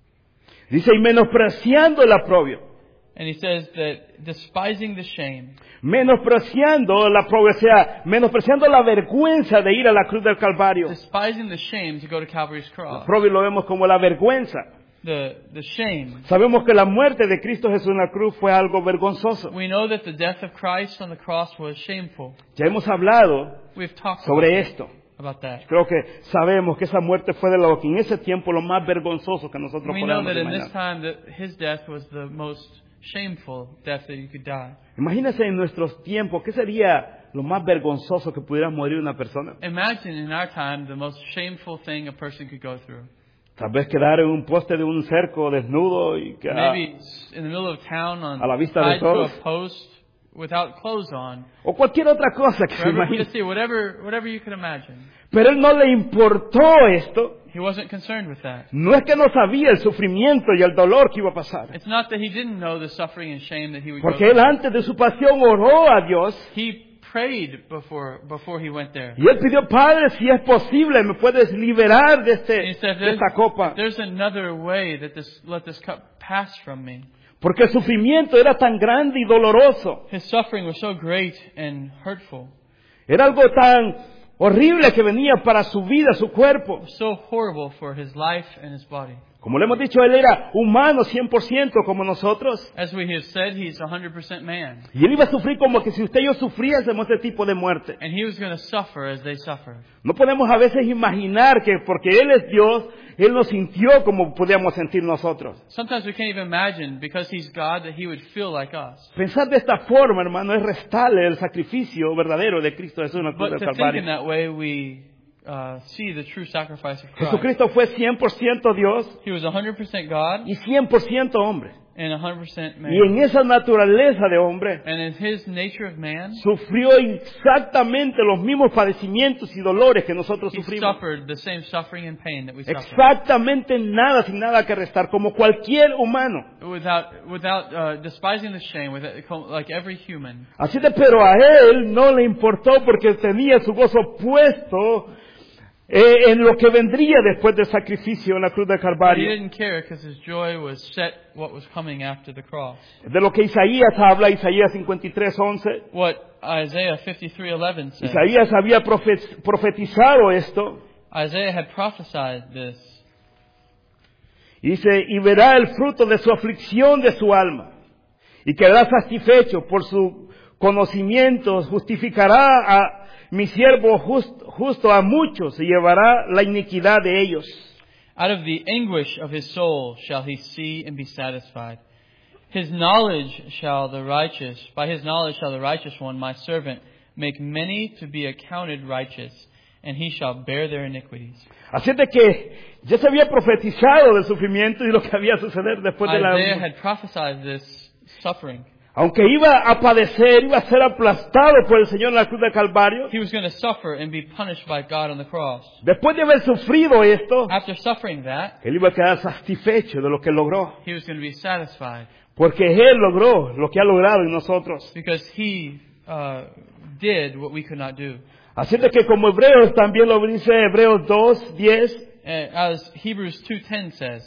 Dice, y menospreciando el oprobio. And he says that despising the shame, Menospreciando la oprobio, o sea, menospreciando la vergüenza de ir a la cruz del Calvario. despising the shame to go to Calvary's El cross. oprobio lo vemos como la vergüenza. The, the shame. Sabemos que la muerte de Cristo Jesús en la cruz fue algo vergonzoso. We know that the death of Christ on the cross was shameful. Ya hemos hablado We've talked sobre about, esto. about that. Creo que sabemos que esa muerte fue de lo que en ese tiempo lo más vergonzoso que nosotros We know podemos that in this imaginar. time that his death was the most shameful death that you could die. Imagínense en nuestros tiempos, ¿qué sería lo más vergonzoso que pudiera morir una persona? Imagine in our time the most shameful thing a person could go through. Tal vez quedar en un poste de un cerco desnudo y que, Maybe in the middle of town on a la vista de tied to a todos. post without clothes on, o cualquier otra cosa que se for everybody imagine. to see, whatever, whatever you could imagine. Pero él no le importó esto. He wasn't concerned with that. No es que no sabía el sufrimiento y el dolor que iba a pasar. It's not that he didn't know the suffering and shame that he would go Porque él through. antes de su pasión oró a Dios He prayed before before he went there. y él pidió, Padre, si es posible, me puedes liberar de, And he este, said, de there's, esta copa. there's another way that this let this cup pass from me. Porque el sufrimiento era tan grande y doloroso. His suffering was so great and hurtful, Era algo tan horrible que venía para su vida, su cuerpo. so horrible for his life and his body. Como le hemos dicho, él era humano cien por ciento como nosotros. As we have said, he's one hundred percent man. Y él iba a sufrir como que si usted y yo sufriésemos este tipo de muerte. And he was going to suffer as they suffered. No podemos a veces imaginar que porque Él es Dios, Él nos sintió como podíamos sentir nosotros. Sometimes we can't even imagine, because he's God, that he would feel like us. Pensar de esta forma, hermano, es restarle el sacrificio verdadero de Cristo Jesús en la cruz But del to think in Calvario. that way, we uh, see the true sacrifice of Christ. Jesucristo fue cien por ciento Dios He was one hundred percent God y cien por ciento hombre. and one hundred percent man. Y en esa naturaleza de hombre, And in his nature of man, sufrió exactamente los mismos padecimientos y dolores que nosotros he sufrimos. suffered the same suffering and pain that we suffer. Exactamente nada, sin nada que restar, como cualquier humano. Without, without uh, despising the shame, with like every human. Así de, pero a él no le importó porque tenía su gozo puesto eh, en lo que vendría después del sacrificio en la cruz del But he Calvario. didn't care because his joy was set what was coming after the cross. De lo que Isaías habla, Isaías cincuenta y tres, once. What Isaiah fifty-three eleven says. Isaías había profe- profetizado esto. Isaiah had prophesied this. Y dice, y verá el fruto de su aflicción de su alma. Y quedará satisfecho por su conocimiento, justificará a mi siervo just- justo a muchos y llevará la iniquidad de ellos. Out of the anguish of his soul shall he see and be satisfied. His knowledge shall the righteous, by his knowledge shall the righteous one, my servant, make many to be accounted righteous, and he shall bear their iniquities. Así de que ya se había profetizado del sufrimiento y lo que había a suceder después de Isaiah la... had prophesied this suffering. Aunque iba a padecer, iba a ser aplastado por el Señor en la cruz del Calvario. He was going to suffer and be punished by God on the cross. Después de haber sufrido esto, After suffering that, él iba a quedar satisfecho de lo que logró. he was going to be satisfied Porque él logró lo que ha logrado en nosotros. because he uh, did what we could not do. Así de que como Hebreos también lo dice Hebreos dos, diez, uh, as Hebrews two ten says.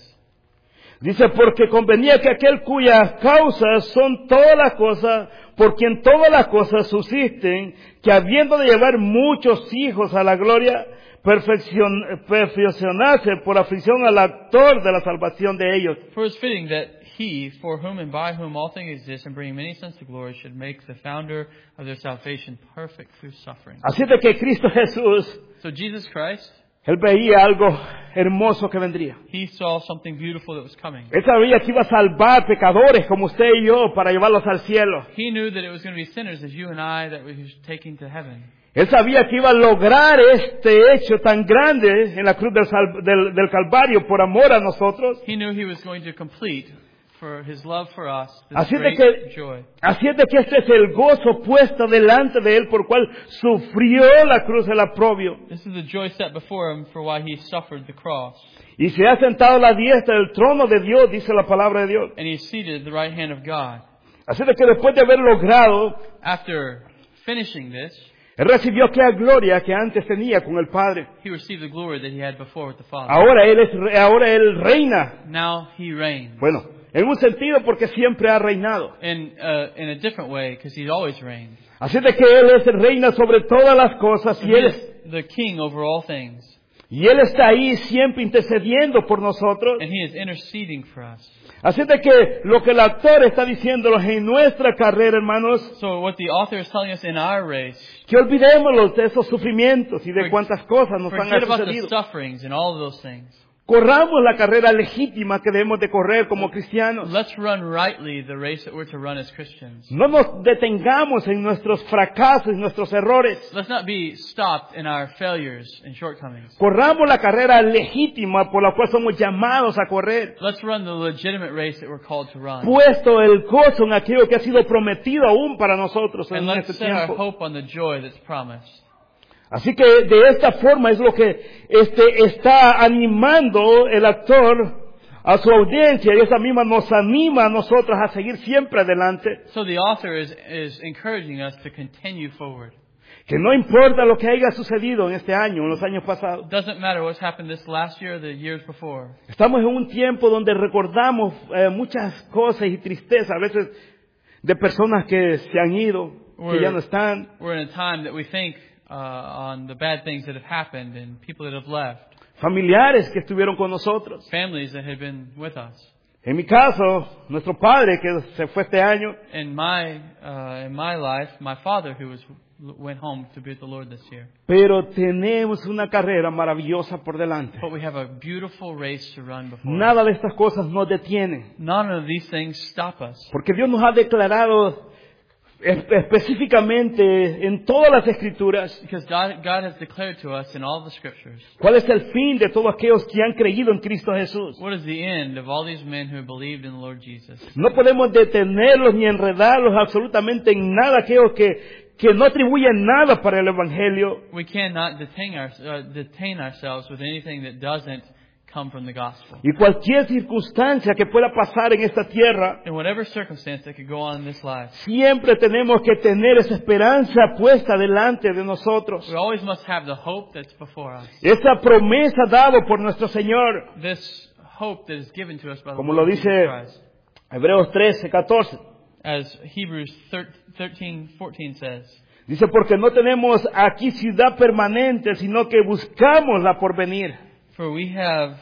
Dice, porque convenía que aquel cuyas causas son todas las cosas, por quien todas las cosas subsisten, que habiendo de llevar muchos hijos a la gloria, perfeccion, perfeccionarse por aflicción al actor de la salvación de ellos. For it is fitting that he, for whom and by whom all things exist, and bringing many sons to glory, should make the founder of their salvation perfect through suffering. Así de que Cristo Jesús, So Jesus Christ, Él veía algo hermoso que vendría. he saw something beautiful that was coming. Él sabía que iba a salvar pecadores como usted y yo para llevarlos al cielo. He knew that it was going to be sinners as you and I that he was taking to heaven. Él sabía que iba a lograr este hecho tan grande en la cruz del, sal- del, del Calvario por amor a nosotros. He knew he was going to complete for his love for us this Así de great que, joy. así es de que este es el gozo puesto delante de Él por cual sufrió la cruz del aprobio. This is the joy set before him for why he suffered the cross. Y se ha sentado a la diestra del trono de Dios, dice la palabra de Dios. And he is seated at the right hand of God. Así de que después de haber logrado, After finishing this, Él recibió aquella gloria que antes tenía con el Padre. he received the glory that he had before with the Father. Ahora Él es, re- ahora Él reina. Now he reigns. Bueno, en un sentido porque siempre ha reinado. In, uh, in a different way, because he's always reigned. Así de que Él es reina sobre todas las cosas y He Él, is the king over all things. y Él está ahí siempre intercediendo por nosotros. And he is interceding for us. Así de que lo que el actor está diciéndonos en nuestra carrera, hermanos, So what the author is telling us in our race, que olvidémonos de esos sufrimientos y de cuántas cosas nos han forget about the sucedido. sufferings and all of those things. Corramos la carrera legítima que debemos de correr como cristianos. Let's run rightly the race that we're to run as Christians. No nos detengamos en nuestros fracasos y nuestros errores. Let's not be stopped in our failures and shortcomings. Corramos la carrera legítima por la cual somos llamados a correr. Let's run the legitimate race that we're called to run. Puesto el gozo en aquello que ha sido prometido aún para nosotros And en let's este set our tiempo. hope on the joy that's promised. Así que de esta forma es lo que este, está animando el actor a su audiencia y esa misma nos anima a nosotros a seguir siempre adelante. So the author is, is encouraging us to continue forward. Que no importa lo que haya sucedido en este año, en los años pasados. It doesn't matter what's happened this last year or the years before. Estamos en un tiempo donde recordamos eh, muchas cosas y tristezas, a veces de personas que se han ido, que ya no están. We're in a time that we think uh, on the bad things that have happened and people that have left. Familiares que estuvieron con nosotros. Families that had been with us. En mi caso, nuestro padre que se fue este año. In my uh, in my life, my father who was went home to be with the Lord this year. Pero tenemos una carrera maravillosa por delante. But we have a beautiful race to run before us. Nada de estas cosas nos detiene. None of these things stop us. Porque Dios nos ha declarado es- específicamente en todas las escrituras Because God, God has declared to us in all the scriptures cuál es el fin de todos aquellos que han creído en Cristo Jesús. what is the end of all these men who have believed in the Lord Jesus. No podemos detenerlos ni enredarlos absolutamente en nada aquellos que, que no atribuyen nada para el Evangelio. We cannot detain, our, uh, detain ourselves with anything that doesn't come from the gospel. Y cualquier circunstancia que pueda pasar en esta tierra, In whatever circumstance that could go on in this life, siempre tenemos que tener esa esperanza puesta delante de nosotros. we always must have the hope that's before us. Esa promesa dada por nuestro Señor, This hope that is given to us by the como Lord lo Jesus dice Christ. Hebreos trece, catorce. As Hebrews thirteen fourteen says, Dice, porque no tenemos aquí ciudad permanente, sino que buscamos la porvenir. for we have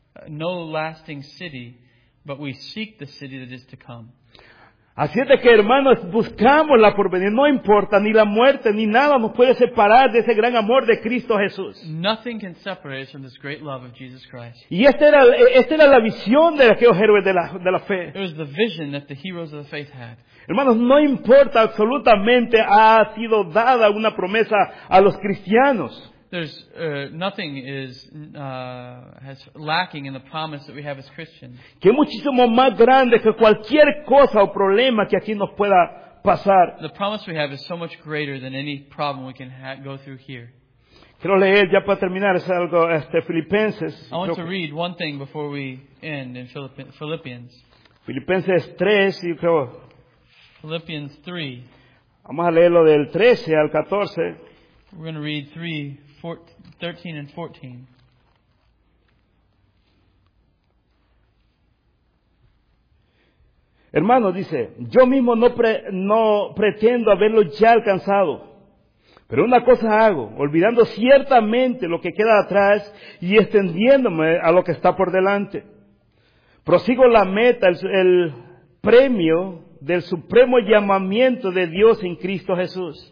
no lasting city, but we seek the city that is to come. Así es de que, hermanos, buscamos la porvenir. No importa, ni la muerte, ni nada nos puede separar de ese gran amor de Cristo Jesús. Nothing can separate us from this great love of Jesus Christ. Y esta era, esta era la visión de aquellos héroes de la, de la fe. It was the vision that the heroes of the faith had. Hermanos, no importa absolutamente, ha sido dada una promesa a los cristianos. There's uh, nothing is uh, has lacking in the promise that we have as Christians. Que es muchísimo más grande que cualquier cosa o problema que aquí nos pueda pasar. The promise we have is so much greater than any problem we can ha- go through here. Quiero leer ya para terminar, es algo, este, Filipenses. I want Creo to que- read one thing before we end in Philippi- Philippians. Filipenses tres, y creo, Philippians three. vamos a leerlo del trece al catorce. We're going to read three, four, thirteen and fourteen. Hermano, dice, yo mismo no, pre, no pretendo haberlo ya alcanzado. Pero una cosa hago, olvidando ciertamente lo que queda atrás y extendiéndome a lo que está por delante. Prosigo la meta, el, el premio del supremo llamamiento de Dios en Cristo Jesús.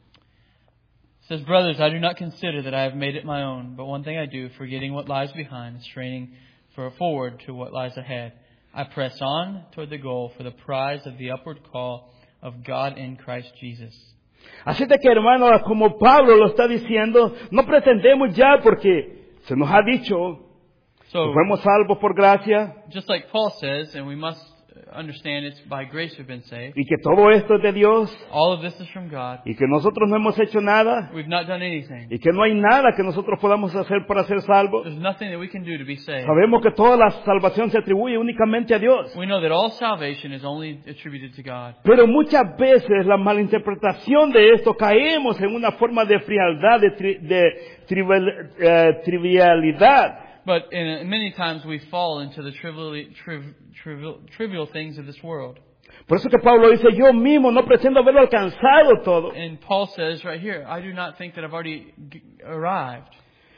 It says, brothers, I do not consider that I have made it my own, but one thing I do, forgetting what lies behind and straining for forward to what lies ahead. I press on toward the goal for the prize of the upward call of God in Christ Jesus. Así de que, hermanos, como Pablo lo está diciendo, no pretendemos ya porque se nos ha dicho So, que fuimos salvos por gracia just like Paul says, and we must understand it's by grace we've been saved. y que todo esto es de Dios All of this is from God. y que nosotros no hemos hecho nada We've not done anything. y que no hay nada que nosotros podamos hacer para ser salvos. There's nothing that we can do to be saved. Sabemos que toda la salvación se atribuye únicamente a Dios. We know that all salvation is only attributed to God. Pero muchas veces la malinterpretación de esto caemos en una forma de frialdad, de, tri, de trivial, eh, trivialidad. But in, many times we fall into the trivial, triv, trivial, trivial things of this world. Por eso que Pablo dice, yo mismo no pretendo haberlo alcanzado todo, And Paul says right here, I do not think that I've already g- arrived.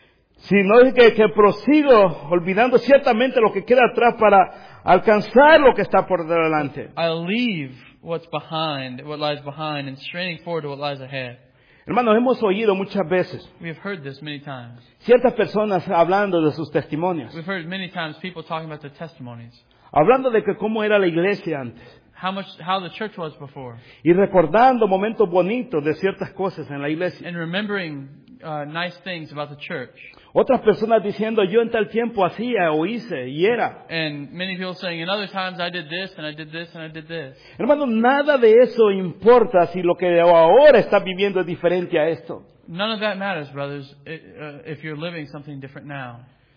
sino que, que prosigo olvidando ciertamente lo que queda atrás para alcanzar lo que está por delante. I'll leave what's behind, what lies behind, and straining forward to what lies ahead. Hermanos, hemos oído muchas veces We have heard this many times. ciertas personas hablando de sus testimonios, We've heard many times people talking about their testimonies. hablando de que cómo era la iglesia antes, How much, how the church was before. y recordando momentos bonitos de ciertas cosas en la iglesia. And remembering uh, nice things about the church. Otras personas diciendo, yo en tal tiempo hacía o hice y era. And many people saying, in other times I did this, and I did this, and I did this. Hermano, nada de eso importa si lo que ahora estás viviendo es diferente a esto. None of that matters, brothers, i- uh, if you're living something different now.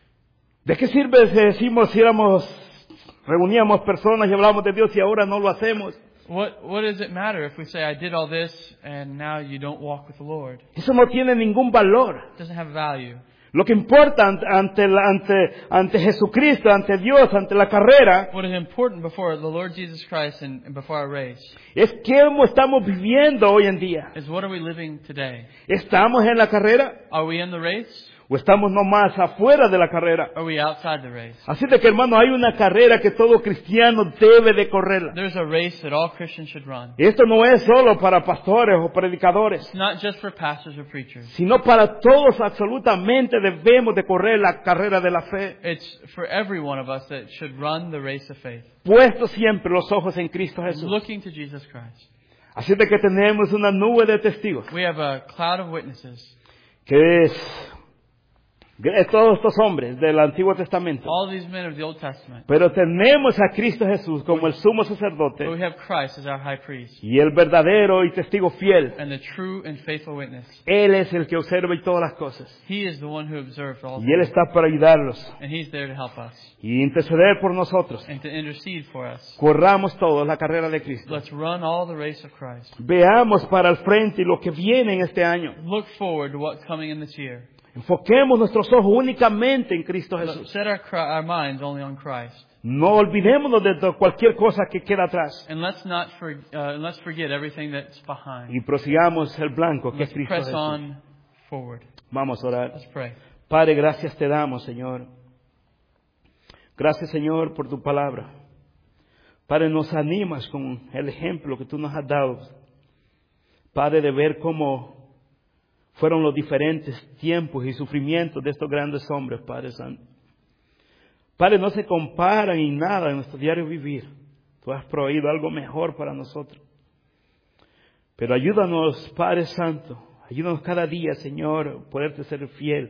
¿De qué sirve si decimos si éramos, reuníamos personas y hablábamos de Dios y ahora no lo hacemos? What What does it matter if we say, I did all this, and now you don't walk with the Lord? Eso no tiene ningún valor. It doesn't have value. Lo que importa ante, ante, la- ante, ante Jesucristo, ante Dios, ante la carrera, What is important before the Lord Jesus Christ and, and before our race es cómo estamos viviendo hoy en día. is what are we living today? ¿Estamos en la carrera Are we in the race? o estamos nomás afuera de la carrera? Or are we outside the race? Así de que, hermano, hay una carrera que todo cristiano debe de correrla. There's a race that all Christians should run. Y esto no es solo para pastores o predicadores, It's not just for pastors or preachers. sino para todos absolutamente debemos de correr la carrera de la fe, It's for every one of us that should run the race of faith. puestos siempre los ojos en Cristo Jesús. Looking to Jesus Christ. Así de que tenemos una nube de testigos, We have a cloud of witnesses. que es, es todos estos hombres del Antiguo Testamento. All these men of the Old Testament. Pero tenemos a Cristo Jesús como el sumo But we sacerdote have Christ as our high priest. y el verdadero y testigo fiel. And the true and faithful witness. Él es el que observa y todas las cosas. He is the one who observed all Y Él things. está para ayudarlos And He's there to help us. y interceder por nosotros. And to intercede for us. Corramos todos la carrera de Cristo. Let's run all the race of Christ. Veamos para el frente y lo que viene en este año. Look forward to what's coming in this year. Enfoquemos nuestros ojos únicamente en Cristo Let's Jesús. set our, cri- our minds only on Christ. No olvidémonos de to- cualquier cosa que queda atrás. And let's not for, uh, let's forget everything that's behind. Y prosigamos el blanco que es Let's Cristo press Jesús. on forward. Vamos a orar. Let's pray. Padre, gracias te damos, Señor. Gracias, Señor, por tu palabra. Padre, nos animas con el ejemplo que tú nos has dado. Padre, de ver cómo fueron los diferentes tiempos y sufrimientos de estos grandes hombres, Padre Santo. Padre, no se comparan en nada en nuestro diario vivir. Tú has proveído algo mejor para nosotros. Pero ayúdanos, Padre Santo, ayúdanos cada día, Señor, a poderte ser fiel,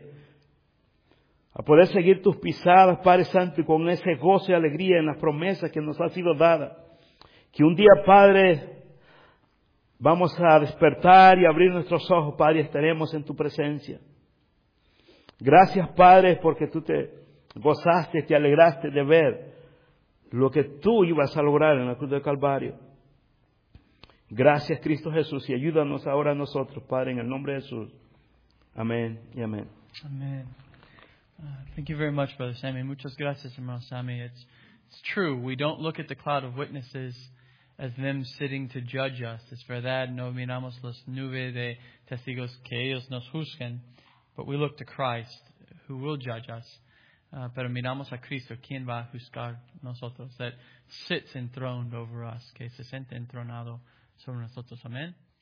a poder seguir tus pisadas, Padre Santo, y con ese gozo y alegría en las promesas que nos han sido dadas. Que un día, Padre, vamos a despertar y abrir nuestros ojos, Padre, y estaremos en tu presencia. Gracias, Padre, porque tú te gozaste, te alegraste de ver lo que tú ibas a lograr en la cruz del Calvario. Gracias, Cristo Jesús, y ayúdanos ahora a nosotros, Padre, en el nombre de Jesús. Amén y amén. Amen. Uh, thank you very much, Brother Sammy. Muchas gracias, hermano Sammy. It's It's true, we don't look at the cloud of witnesses as them sitting to judge us. Es verdad, no miramos las nubes de testigos que ellos nos juzguen, but we look to Christ, who will judge us. Uh, pero miramos a Cristo, quien va a juzgar nosotros, that sits enthroned over us, que se siente entronado sobre nosotros. Amén.